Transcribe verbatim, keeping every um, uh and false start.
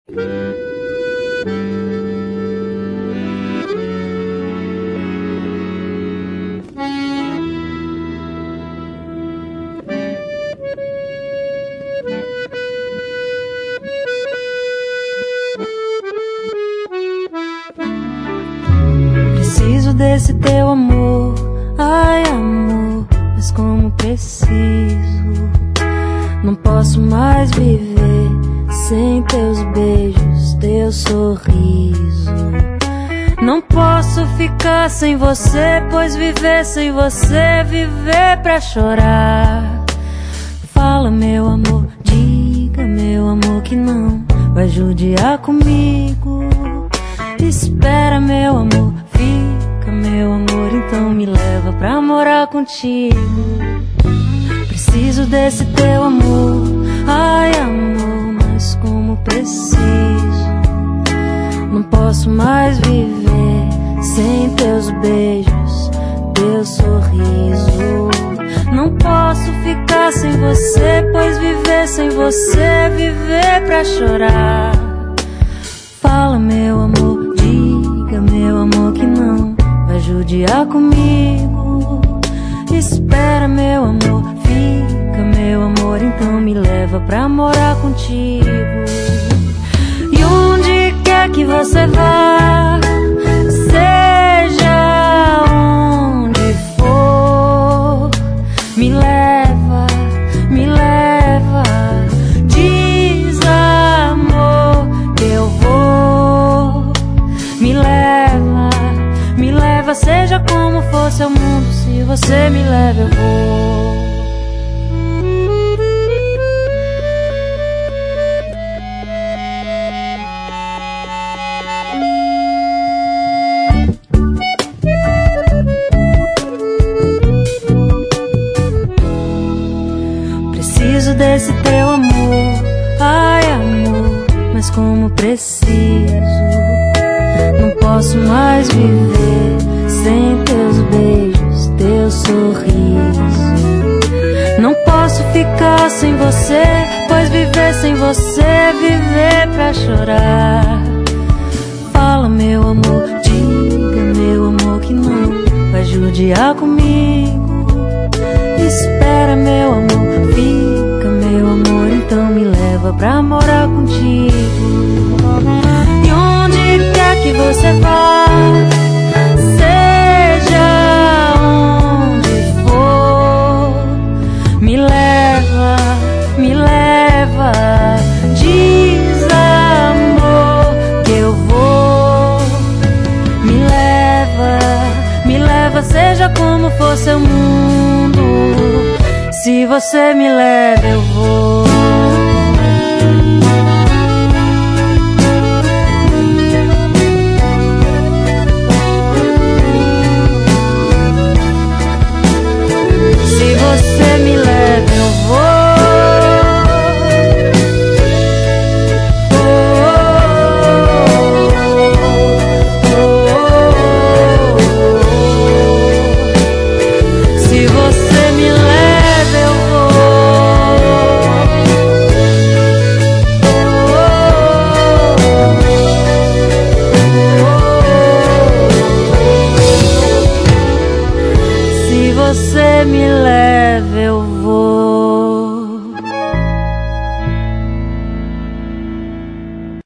Preciso desse teu amor, ai amor, mas como preciso. Não posso mais viver sem teus beijos, teu sorriso. Não posso ficar sem você, pois viver sem você é viver pra chorar. Fala meu amor, diga meu amor que não vai judiar comigo. Espera meu amor, fica meu amor, então me leva pra morar contigo. Preciso desse teu amor, ai amor, mas como preciso. Não posso mais viver sem teus beijos, teu sorriso. Não posso ficar sem você, pois viver sem você é viver pra chorar. Fala meu amor, diga meu amor que não vai judiar comigo. Espera meu amor, fica meu amor, então me leva pra morar contigo. E onde quer que você vá, seja onde for, me leva, me leva. Diz amor que eu vou. Me leva, me leva, seja como for seu mundo. Se você me leva eu vou. Preciso desse teu amor, ai amor, mas como preciso. Não posso mais viver sem teus beijos, teu sorriso. Não posso ficar sem você, pois viver sem você é viver pra chorar. Fala meu amor, diga meu amor que não vai judiar comigo. Espera meu amor, fica meu amor, então me leva pra morar contigo. E onde quer que você vá, seja onde for, me leva, me leva. Diz amor que eu vou. Me leva, me leva, seja como for seu mundo. Se você me leva eu vou.